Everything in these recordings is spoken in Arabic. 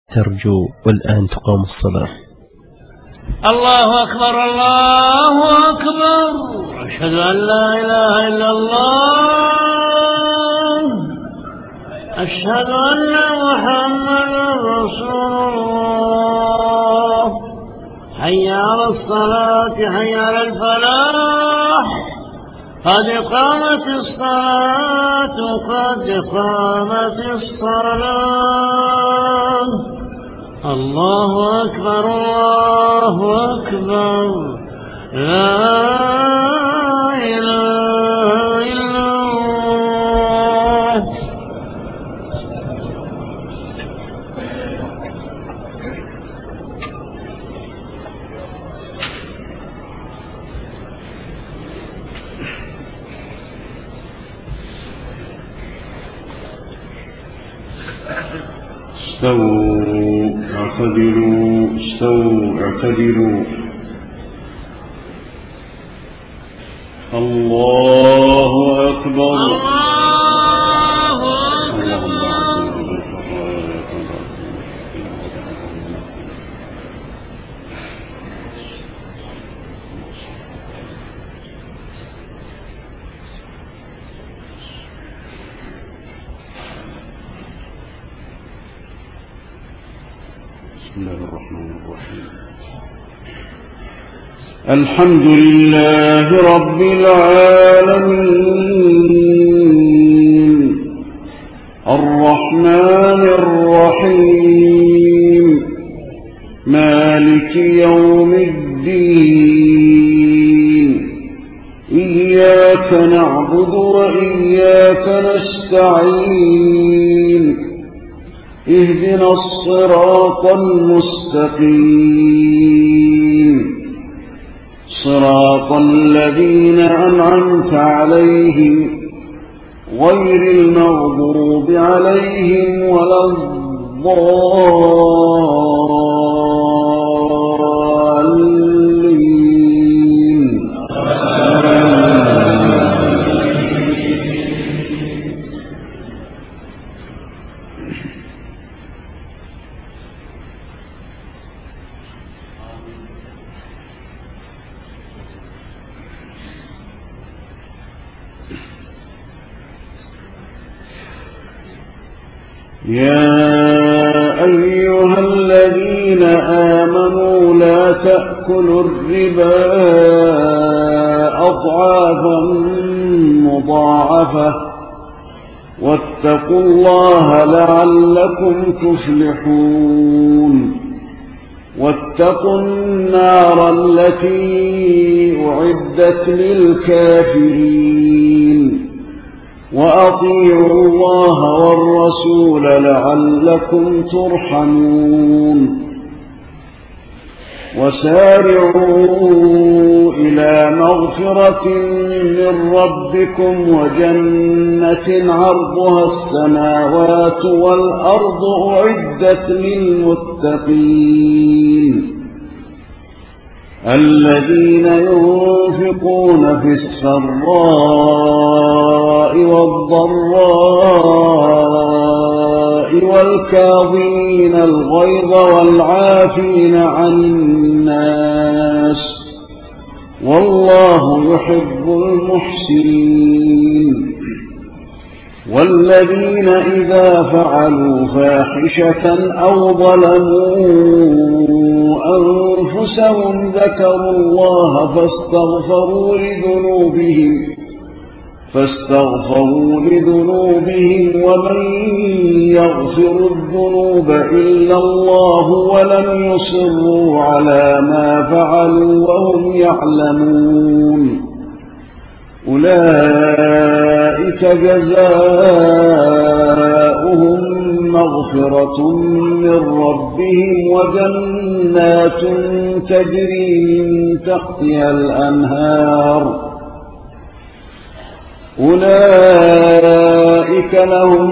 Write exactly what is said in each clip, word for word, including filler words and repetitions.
ترجو والآن تقام الصلاة. الله أكبر الله أكبر، أشهد أن لا إله إلا الله، أشهد أن محمدا رسول الله، حي على الصلاة حي على الفلاح، قد قامت الصلاة قد قامت الصلاة. الله أكبر الله أكبر، لا إله إلا الله. استووا اعتدلوا استووا اعتدلوا. الله أكبر الله أكبر. بسم الله الرحمن الرحيم. الحمد لله رب العالمين، الرحمن الرحيم، مالك يوم الدين، إياك نعبد وإياك نستعين، اهدنا الصراط المستقيم، صراط الذين أنعمت عليهم غير المغضوب عليهم ولا الضالين. يا أيها الذين آمنوا لا تأكلوا الربا أضعافا مضاعفة واتقوا الله لعلكم تفلحون. واتقوا النار التي أعدت للكافرين، وأطيعوا الله والرسول لعلكم ترحمون. وسارعوا إلى مغفرة من ربكم وجنة عرضها السماوات والأرض أعدت للمتقين، الذين ينفقون في السراء والضراء والكاظمين الغيظ والعافين عن الناس، والله يحب المحسنين. والذين إذا فعلوا فاحشة أو ظلموا أنفسهم ذكروا الله فاستغفروا لذنوبهم فاستغفروا لذنوبهم ومن يغفر الذنوب إلا الله ولم يصروا على ما فعلوا وهم يعلمون، أولئك جزاؤهم مغفرة من ربهم وجنات تجري من تحتها الأنهار، أولئك لهم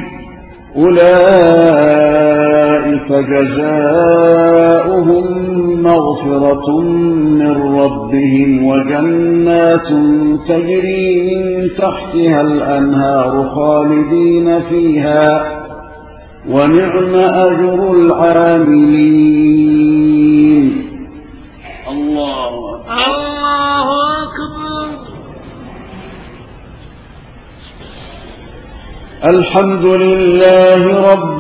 أولئك جزاؤهم مغفرة من ربهم وجنات تجري من تحتها الأنهار خالدين فيها ونعم أجر العاملين. الله الله أكبر. الحمد لله رب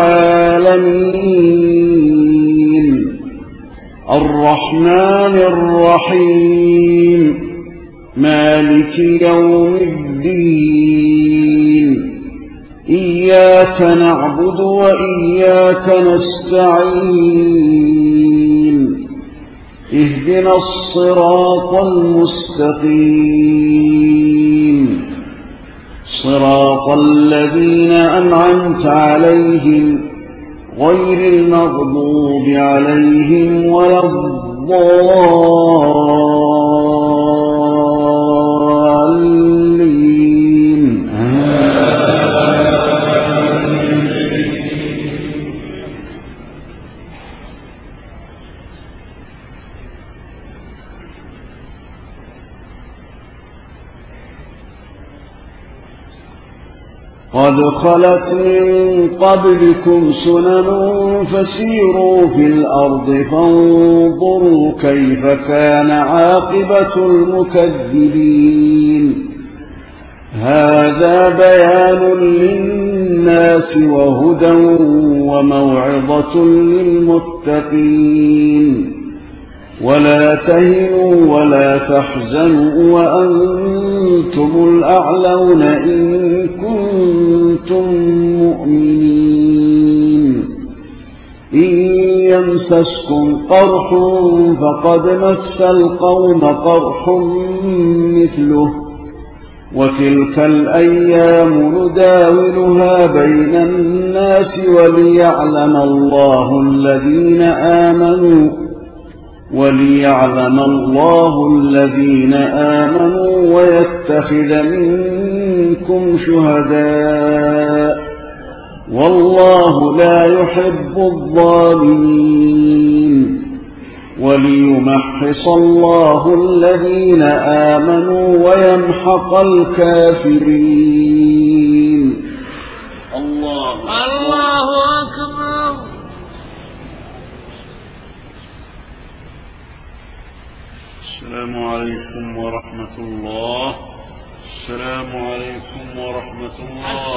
العالمين الرحمن الرحيم مالك يوم الدين إياك نعبد وإياك نستعين اهدنا الصراط المستقيم صراط الذين أنعمت عليهم غير المغضوب عليهم ولا الضالين. قد خلت من قبلكم سنن فسيروا في الأرض فانظروا كيف كان عاقبة المكذبين. هذا بيان للناس وهدى وموعظة للمتقين. ولا تهنوا ولا تحزنوا وأنتم الأعلون إن كنتم مؤمنين. إن يمسسكم قرح فقد مس القوم قرح مثله وتلك الأيام نداولها بين الناس وليعلم الله الذين آمنوا وليعلم الله الذين آمنوا ويتخذ منكم شهداء والله لا يحب الظالمين. وليمحص الله الذين آمنوا ويمحق الكافرين. الله الله أكبر. السلام عليكم ورحمة الله. السلام عليكم ورحمة الله.